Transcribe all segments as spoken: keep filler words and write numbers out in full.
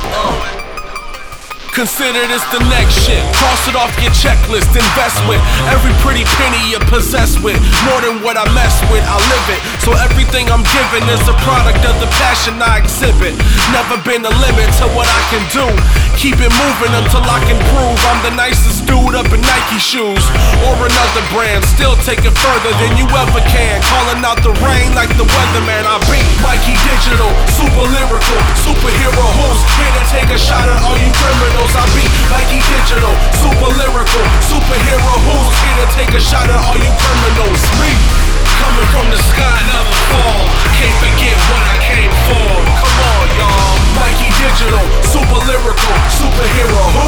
Uh. Consider this the next shit. Cross it off your checklist. Invest with every pretty penny you're possessed with. More than what I mess with, I live it. So everything I'm giving is a product of the passion I exhibit. Never been a limit to what I can do. Keep it moving until I can prove I'm the nicest dude up in Nike shoes or another brand. Still take it further than you ever can. Calling out the rain like the weatherman. I beat Mikey Digital, super lyrical, superhero who's here to take a shot at all you criminals. I beat Mikey Digital, super lyrical, superhero who's here to take a shot at all you criminals. Me, coming from the sky, never fall. Can't forget what I came for. Come on, y'all. Mikey Digital, super lyrical, superhero who?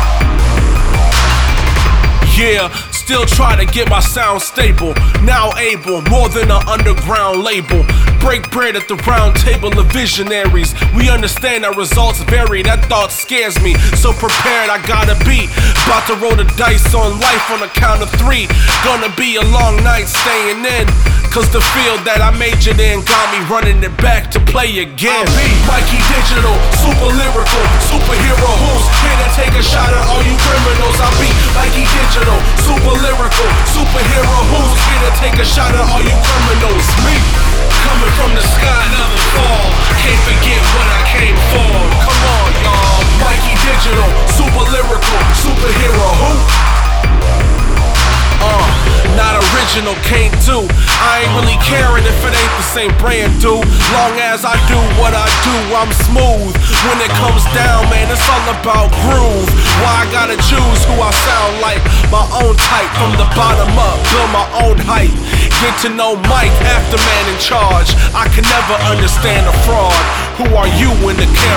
Yeah, still try to get my sound stable. Now able, more than an underground label. Break bread at the round table of visionaries. We understand that results vary, that thought scares me. So prepared I gotta be. About to roll the dice on life on the count of three. Gonna be a long night staying in, cause the field that I majored in got me running it back to play again. I beat Mikey Digital, super lyrical, superhero who's here to take a shot at all you criminals. I beat Mikey Digital, super lyrical, superhero who's here to take a shot at all you criminals. Me, coming from the sky, never fall. Can't forget what I came for. Come on, y'all. Mikey Digital, super lyrical, superhero who? Uh, not original, can't do. I ain't really caring if it ain't the same brand, dude. Long as I do what I do, I'm smooth. When it comes down, man, it's all about groove. Why I gotta choose who I sound like? My own type, from the bottom up, build my own height. Get to know Mike, afterman in charge. I can never understand a fraud. Who are you when the camera